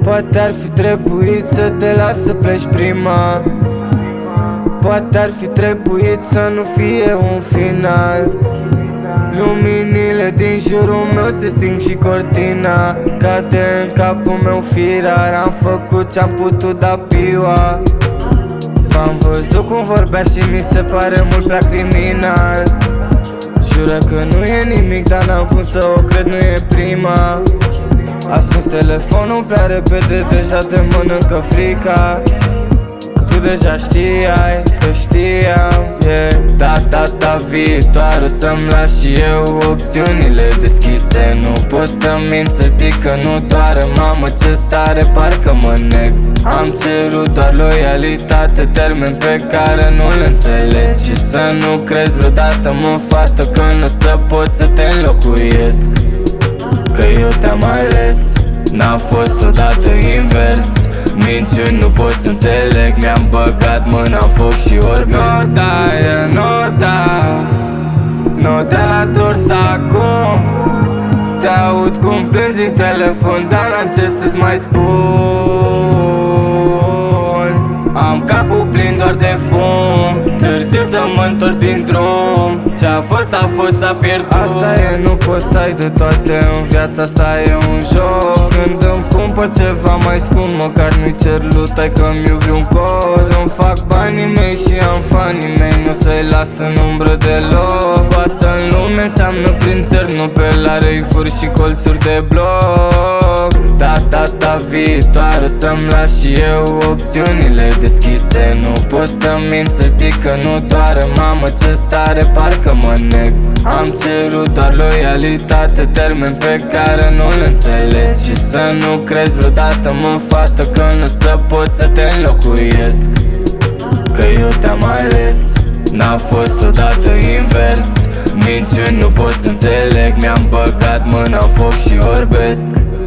Poate ar fi trebuit să te las să pleci prima. Poate ar fi trebuit să nu fie un final. Luminile din jurul meu se sting și cortina cade în capul meu firar. Am făcut ce-am putut da piua. V-am văzut cum vorbea și mi se pare mult prea criminal. Jură că nu e nimic, dar n-am cum să o cred, nu e prima. Ascuns telefonul prea repede, deja te mănâncă frica. Tu deja știai că știam, yeah. Data viitoare să-mi las și eu opțiunile deschise. Nu pot să mint să zic că nu doare. Mamă, ce stare, parcă mă neg. Am cerut doar loialitate, termen pe care nu-l înțelegi. Și să nu crezi vreodată, mă, fată, că nu o să pot să te înlocuiesc. Că eu te-am ales, n-a fost odată invers. Minciuni nu pot să înțeleg, mi-am băgat mâna în foc și orbesc. Nu da la dors acum. Te aud cum plângi în telefon, dar n-am ce să-ți mai spun. Am capul plin doar de fum, târziu să mă întorc din drum. Ce-a fost, a fost, s-a pierdut. Asta e, nu poți să ai de toate în viața asta, e un joc. Când îmi cumpăr ceva mai scump, măcar nu-i cer lui, hai că-mi iubri un cod. Îmi fac banii mei și am fanii mei, nu să-i las în umbră deloc. Scoasă în lume înseamnă prin țări, nu pe la reifuri și colțuri de bloc. Data viitoare să-mi las și eu opțiunile deschise. Nu pot să mint să zic că nu doare. Mamă, ce stare, parcă mă neg. Am cerut doar loialitate, termen pe care nu-l înțelegi. Și să nu crezi vreodată, mă, fată, că nu o să pot să te înlocuiesc. Că eu te-am ales, n-a fost odată invers. Minciuni nu pot să înțeleg, mi-am băgat mâna în foc și orbesc.